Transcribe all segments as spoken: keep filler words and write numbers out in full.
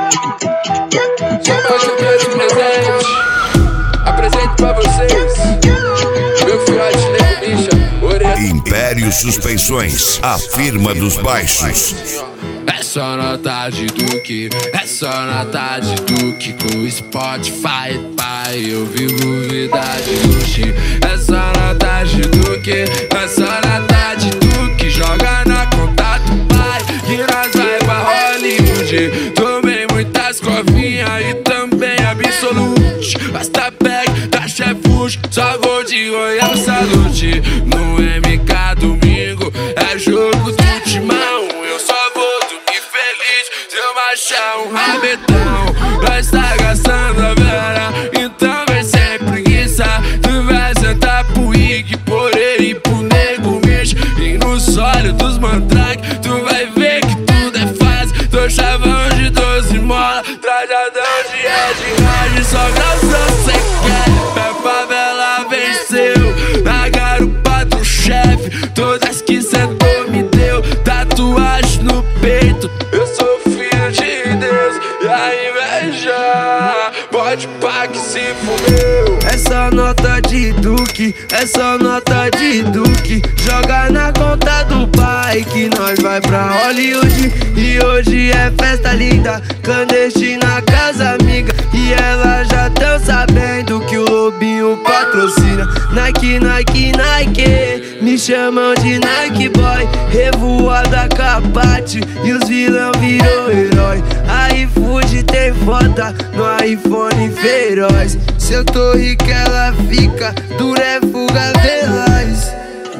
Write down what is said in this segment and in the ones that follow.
Apresento pra vocês meu fiote Nego Bicha, Orelha. Império Suspensões, a firma dos baixos. É só nota de Duque, é só nota de Duque. Com Spotify, pai, eu vivo vida de luxo. É só nota de Duque, é só nota de Duque. Joga na conta do pai, que nós vai pra Hollywood. Tomei muitas covinhas e também Absolute. Basta pega da Chefush, só vou de Royal Salute. No M K domingo é jogo do timão. Eu só vou dormir feliz se eu baixar um rabetão. Nós tá gastando a vera, então vem sem preguiça. Tu vai sentar pro Ig, por ele e pro Nego Bicha. E nos olhos dos mandrake tu vai ver que tudo é fácil. Tô chavão de doze mola, trajadão de Ed Raj. Só graças cê quer, pra favela venceu. Na garupa do chefe, todas que sentou me deu. Tatuagem no peito, eu sou filho de Deus. E a inveja, pode pá que se fumeu. É só nota de Duque, é só nota de Duque. Joga na conta do pai que nós vai pra Hollywood. E hoje é festa linda, clandestina, casa amiga. E elas já tão sabendo que o Lobinho patrocina. Nike, Nike, Nike, me chamam de Nike Boy. Revoada capate e os vilão virou herói. Aí Fuji tem foda no iPhone feroz. Se eu tô rico ela fica, dura é fuga veloz.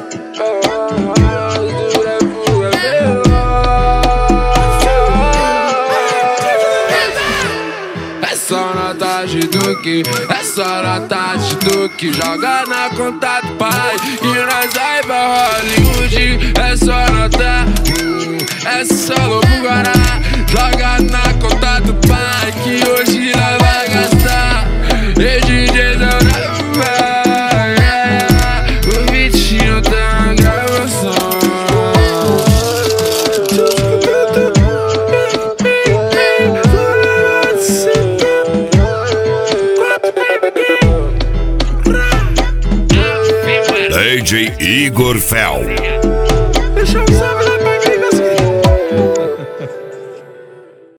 Dura é fuga veloz. É só nota de Duque, é só nota de Duque. Joga na conta do pai e nós vai pra Hollywood. É só nota, hum, é só Lobo Guará. Joga na conta do pai que hoje nós vai gastar. E D J não vai, o Vitinho tá na gravação. D J Igor Fel. Deixa eu